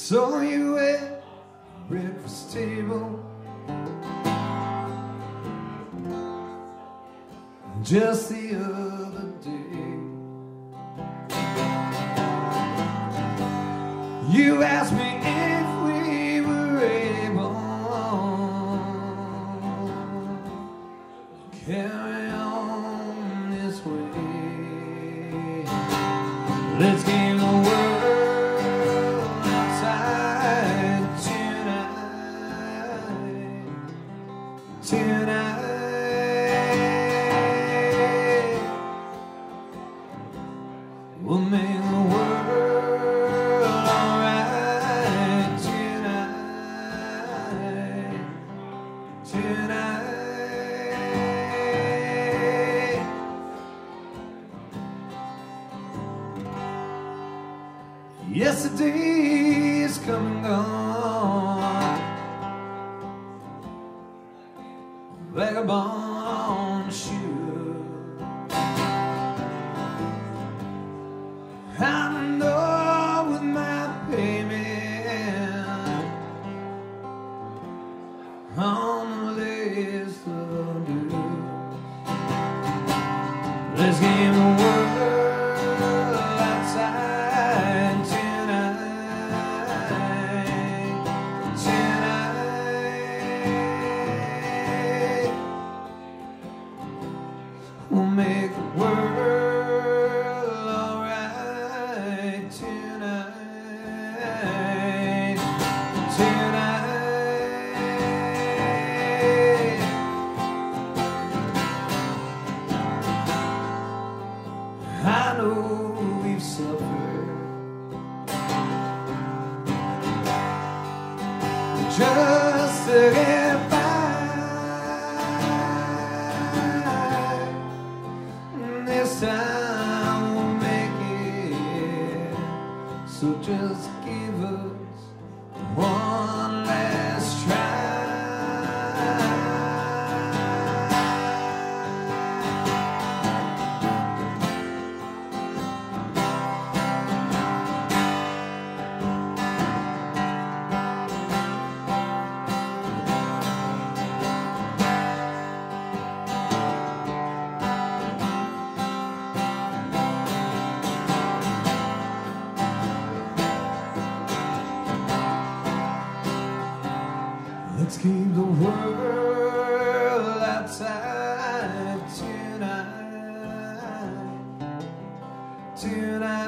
saw you at breakfast table just the other day. You asked me if we were able to carry on this way. Let's give the world outside tonight. We'll make the world alright tonight. Yesterday is come and gone, vagabond should. I know with my payment on the list of dues. Let's give the world outside tonight. We'll make the world I know we've suffered just to get by. This time we'll make it, so just give us one last try. Let's keep the world outside tonight.